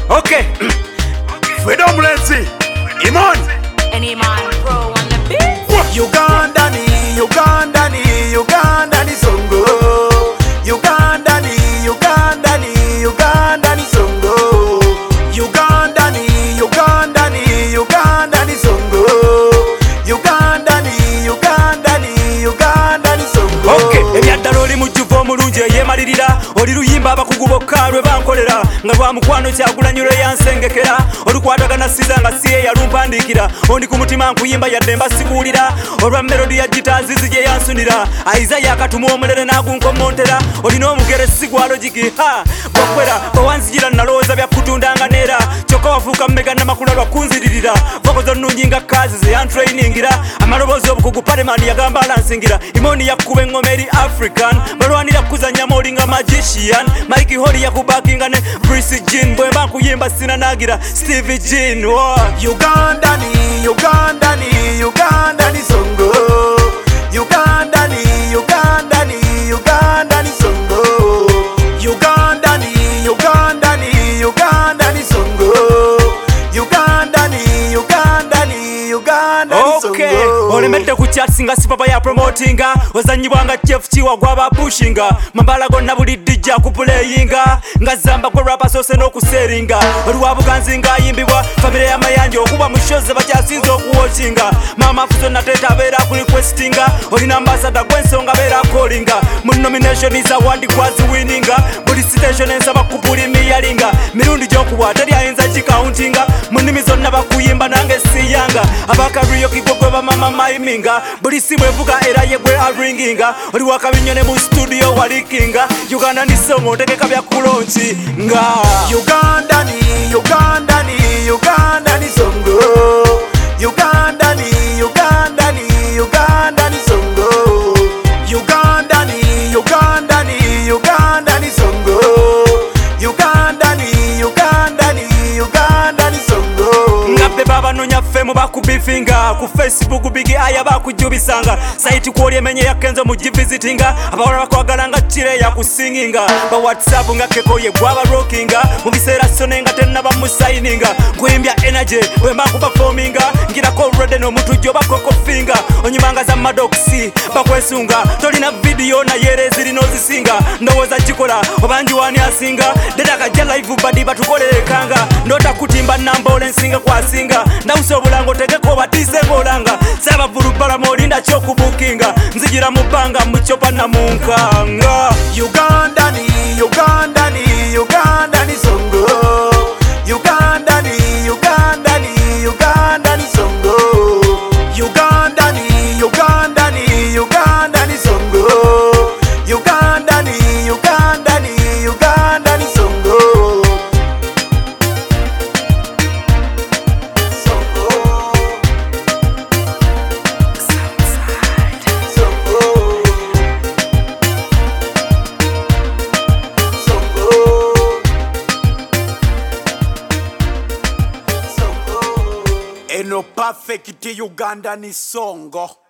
Okay. Freedom Lenzi. Iman. And Iman Pro on the beat. Uganda ni songo. Uganda ni songo. Uganda ni songo. Uganda ni songo. Okay. Ebyaddala oli mujjuvu omulungi eyeemalirira oli luyimba abakugu bokka lwe bankolera nga lwa mukwano Kyagulanyi lwe yansengekera olukwatagana siza nga siye yalumpandiikira ondi ku mutima nkuyimba yadde mbasikuulira olwa melodi ya gitaazizi gye yansunira Isaiah akatuma omulere n'agunkomontera olina omugere sigwa logiki bokwera bawanzijira nalowooza byakutundanga neera kyokka wafuuka mmega namakula lwa kunziririra voko zonnungi nga kaazi ze yantrainingira amaloboozi obukugu palemani yagamba alansingira imoni yakkuba engoma eri African balwanira kuzanya olinga magician Mike Holly yakubakinga ne Bruce Jean bwe bakuyimba sina nagira Stevie Jean Uganda ni songo. Uganda ni songo. Uganda ni songo. Okay, olemedde ku chatsinga sipapa ya promotinga ozanyibwanga Chef Chiwa gwaba pushinga mambala gonna buli DJ kupuleyinga nga zamba kwa rapper sose n'okuseringa olwa buganzi nga yimbibwa family ya mayanja okuba mushoze bakyasinza okuwochinga mama fuso nateta beera ku requestinga olina ambassador gwensonga beera callinga mu nomination is award kwazi winninga buli station ensaba kupulimiyalinga mirundi gyokubwa teri ayinza kikauntinga mu nnimi zonna bakuyimba nange siyanga abakariyo kigogwe bamama maiminga buli simu evuga era yegwe aringinga oli wakabinyone mu studio walikinga Uganda ni songo tegeka bya kulonchi nga Uganda ni songo. Uganda ni songo. Uganda ni songo. Uganda ni songo. ngabe baba nonya femu bakubifinga ku Facebook bigi aya bakujubisanga site kwoli emenye yakenzo mujivisitinga abawala bakwagala nga chire yakusinginga ba WhatsApp nga keko ye gwaba rockinga mu biseera sonenga tena bamusigninga kuimbya energy we maku performinga ngira ko ready no mutu joba koko finga onyimanga za madoxi bakwesunga tolina video na yere zirino zisinga ndowoza chikola obanji wani asinga deda ka live badi batukolelekanga ndota kutimba namba olensinga kwasinga ndausobulango tegeko batise ngolanga saba vulubala molinda chokubukinga nzijira mubanga muchopa na munkanga Uganda ni songo. Uganda ni songo. Uganda ni songo. Uganda ni songo. Eno perfect Uganda ni songo.